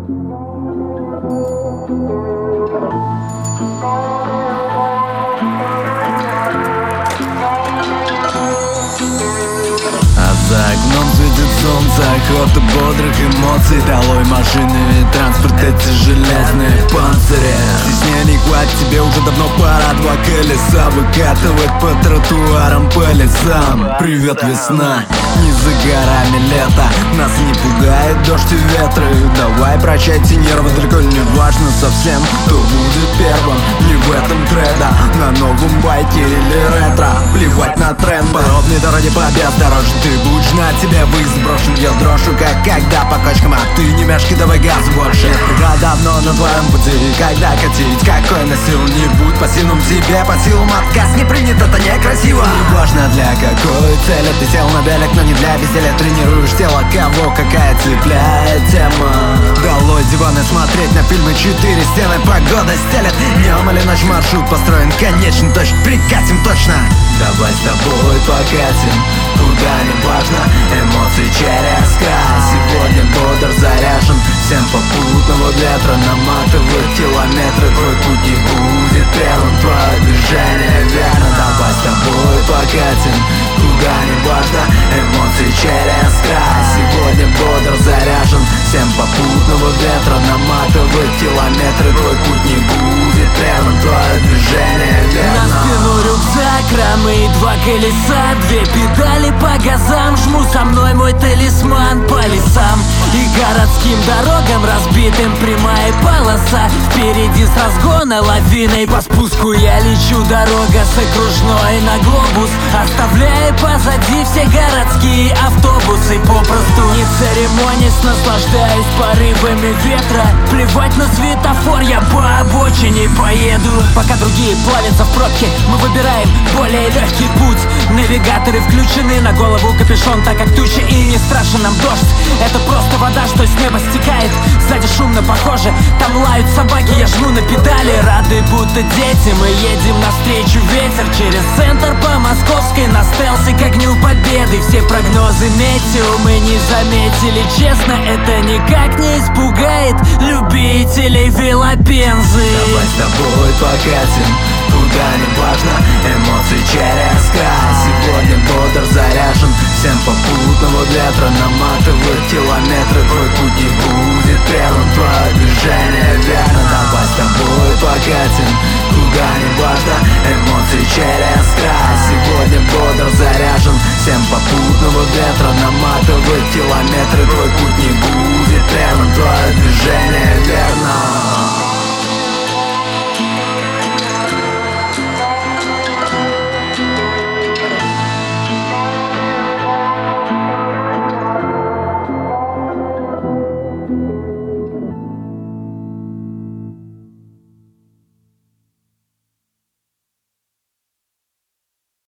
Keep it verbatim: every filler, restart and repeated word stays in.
За окном светит солнце, охота бодрых эмоций. Долой машины и транспорт, эти железные панцири. Здесь не хватит, тебе уже давно пора. Два колеса выкатывать по тротуарам, по лесам. Привет, весна, не за горами лето. Нас не пугает дождь и ветры. Давай прощайте нервы, далеко не важно совсем, кто будет первым. Не в этом треда, на новом байке или ретро. Плевать на тренд, подробнее дороги по бездорожью. Ты будешь знать, тебе выезд брошен. Я дрожу, как когда по кочкам, а ты не мешки, давай газ больше. Нет преград давно на твоем пути, когда катить, какой носил. Не будь пассивным, тебе по силам отказ не принят, это некрасиво. Не важно для какой цели ты сел на велик, но не для веселья. Тренируешь тело, кого какая цепляет тема. Долой диваны, смотреть на фильмы, четыре стены, погода стелет. Днем или ночь маршрут построен, конечно, точно, прикатим точно. Давай с тобой покатим, куда не важно, эмоции через край. Сегодня бодр заряжен, всем попутного ветра. Наматывают километры, твой путь не будет прерван. Твое движение верно, давай с тобой покатим, куда не важно, эмоции через край. Сегодня бодр заряжен, всем попутного ветра. Наматывают километры, твой путь не будет прерван. Твое движение верно. На спину рюкзак, рамы и два колеса, две педали по газам. Жму со мной мой талисман по лесам и городским дорогам разбитым, прямая полоса. Впереди с разгона лавиной по спуску я лечу. Дорога с окружной на глобус, оставляя позади все городские автобусы. Попросту не церемонясь, наслаждаюсь порывами ветра. Плевать на светофор, я по обочине поеду. Пока другие плавятся в пробке, мы выбираем более легкий путь. Навигаторы включены, на голову капюшон, так как тучи, и не страшен нам дождь. Это просто вода, что с неба стекает. Сзади шумно похоже, там лают собаки. Я жму на педали, рады будто дети. Мы едем навстречу ветер через центр по Московской. На стелсе к огню победы, все прогнозы метео мы не заметили. Честно, это никак не испугает любителей велопензы. Давай с тобой покатим, куда не важно, эмоции через край. Сегодня бодр заряжен, всем попутного ветра. Наматывают километры, твой путь не будет прерван. Твое движение верно, давай с тобой покатим, куда не важно, эмоции через край. Сегодня бодр заряжен, всем попутного ветра. Наматывают километры, твой путь не будет прерван. Твое движение